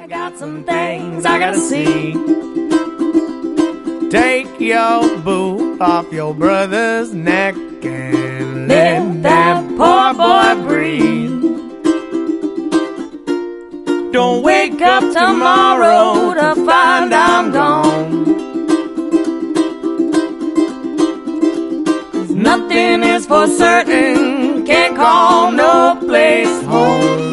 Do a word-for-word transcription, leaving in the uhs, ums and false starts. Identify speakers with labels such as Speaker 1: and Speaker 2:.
Speaker 1: got some things I gotta see. Take your boot off your brother's neck and let that poor boy breathe. Don't wake up tomorrow to find I'm gone. 'Cause nothing is for certain, can't call no place home.